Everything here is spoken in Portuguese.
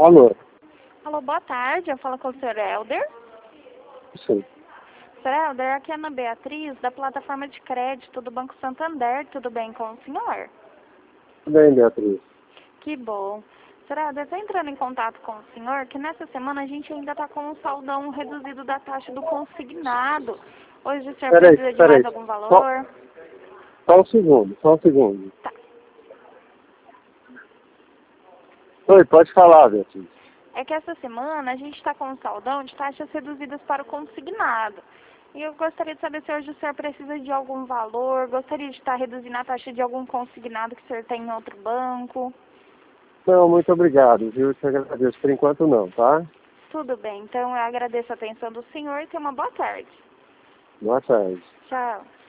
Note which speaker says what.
Speaker 1: Alô?
Speaker 2: Alô, boa tarde. Eu falo com o Sr. Helder.
Speaker 1: Sim.
Speaker 2: Sr. Helder, aqui é a Ana Beatriz, da plataforma de crédito do Banco Santander. Tudo bem com o senhor?
Speaker 1: Tudo bem, Beatriz.
Speaker 2: Que bom. Sr. Helder, estou entrando em contato com o senhor, que nessa semana a gente ainda está com um saldão reduzido da taxa do consignado. Hoje o senhor precisa de mais algum valor?
Speaker 1: Só um segundo.
Speaker 2: Tá.
Speaker 1: Oi, pode falar, Beatriz.
Speaker 2: É que essa semana a gente está com um saldão de taxas reduzidas para o consignado. E eu gostaria de saber se hoje o senhor precisa de algum valor, gostaria de estar reduzindo a taxa de algum consignado que o senhor tem em outro banco.
Speaker 1: Não, muito obrigado, viu? Eu te agradeço. Por enquanto não, tá?
Speaker 2: Tudo bem, então eu agradeço a atenção do senhor e tenha uma boa tarde.
Speaker 1: Boa tarde.
Speaker 2: Tchau.